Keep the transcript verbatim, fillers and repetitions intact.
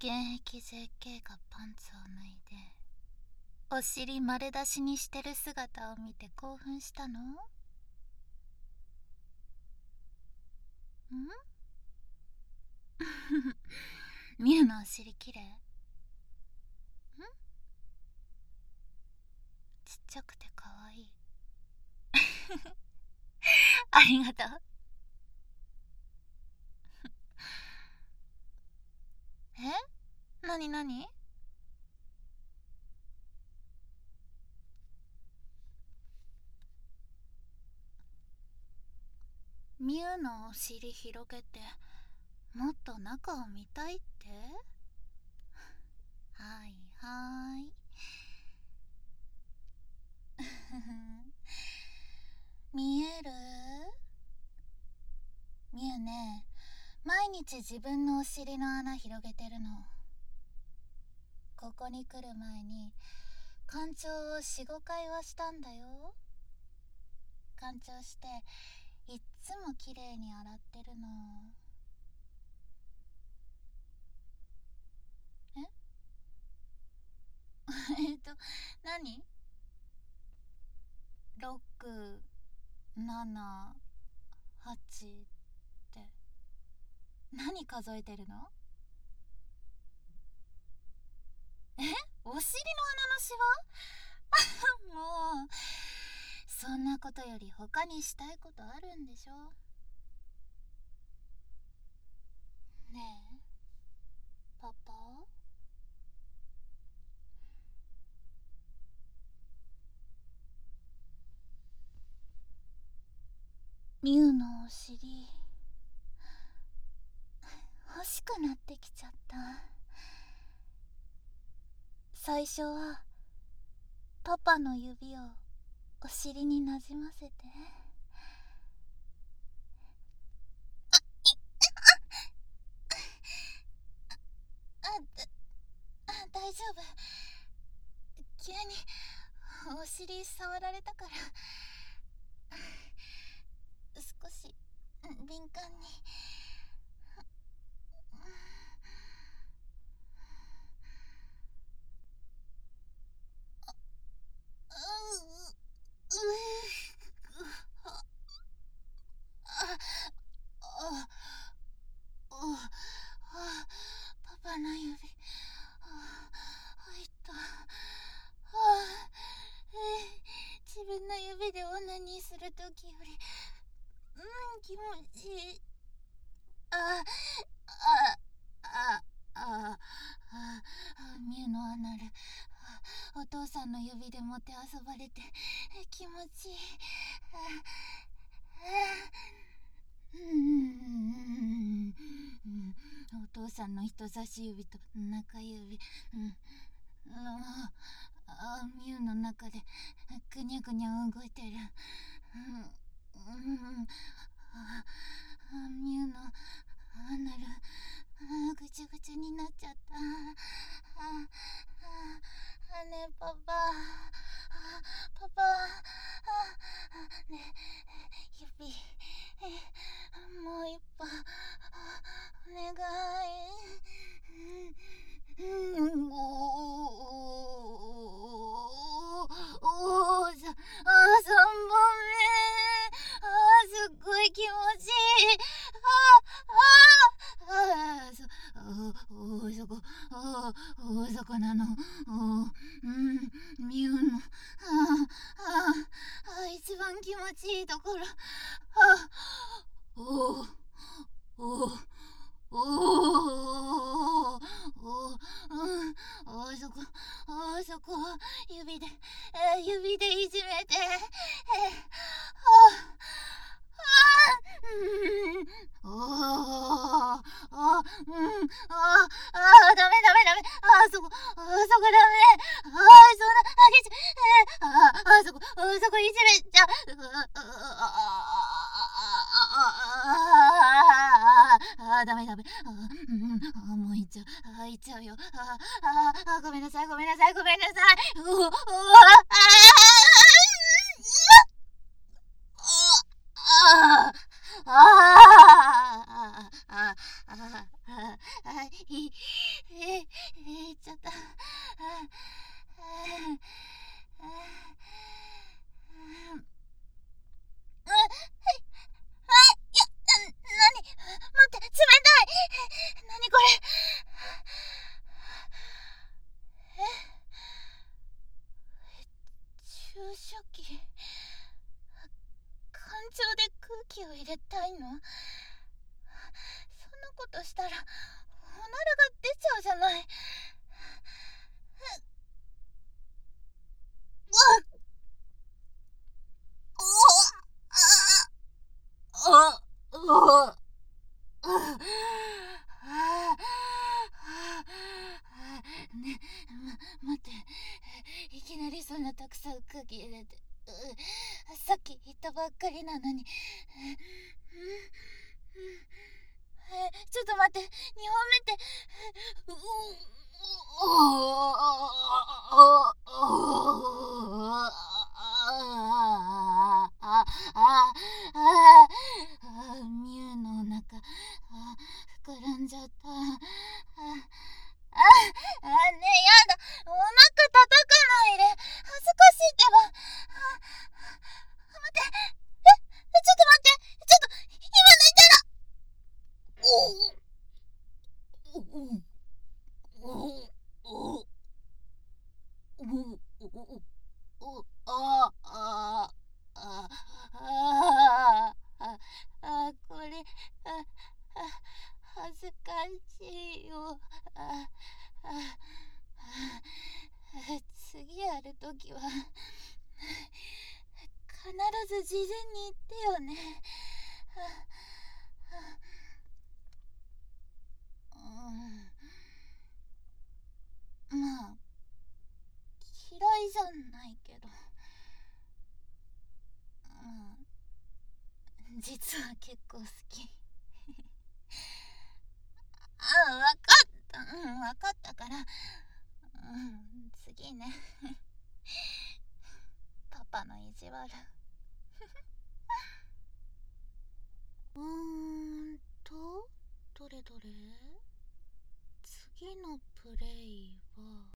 現役 ジェーケー がパンツを脱いでお尻丸出しにしてる姿を見て興奮したの？ん？ミュウのお尻きれい？ん？ちっちゃくてかわいい。ありがとう。え？なになに？ミュウのお尻広げてもっと中を見たいって？はいはーい。見える？ミュウね、毎日自分のお尻の穴広げてるの。ここに来る前に干潮を よん,ご 回はしたんだよ。干潮していっつもきれいに洗ってるの。ええっと何？ ろく、なな、はちって何数えてるの？え？お尻の穴のシワ？もうそんなことより他にしたいことあるんでしょ？ねえパパ、ミュウのお尻欲しくなってきちゃった。最初はパパの指をお尻になじませて。ああ大丈夫。急にお尻触られたから少し敏感に。パパの指入った。自分の指でオナニーするときよりうん気持ちいい。あああああミュウのアナル、お父さんの指でもてあそばれて気持ちいい。うんお父さんの人差し指と中指、うんあミュウの中でぐにゃぐにゃ動いてる。うんうんあミュウのアナルぐちゅぐちゅになっちゃった。ああねえパパパパねえ指もう一本お願い。うんおおおさあ三本目。あすっごい気持ちいい。あああそおおそこおおそこなの。おうんミュウのああ一番気持ちいいところ。あおおおおおおおうんおそこおそこ指で指でいじめて。うんおああうんああダメダメダメ。あそこあそこダメ。あそんなあげちゃああそこあそこいじめちゃあダメダメ。あうんもういっちゃうあいっちゃうよ。ああごめんなさいごめんなさいごめんなさい。おおあああああああいえ注射器。感情で空気を入れたいの？そんなことしたらおならが出ちゃうじゃない。ね、ま、待って、いきなりそんなたくさん空気入れて、さっき言ったばっかりなのに。え、ちょっと待って、にほんめって、うミュウのお腹、膨らんじゃった。あ、あ、あ、ねえ、やだ。お腹叩かないで。恥ずかしいってば。あ、待って。え、ちょっと待って。ちょっと、今泣いたら。あああああ、これ、あ、あ、恥ずかしいよ。あ、あ、次やるときは必ず事前に言ってよね。うん、まあ嫌いじゃないけど、うん、実は結構好き。あ、わかった、うん、わかったから、うん、次ね。パパの意地悪。うーんと、どれどれ、次のプレイは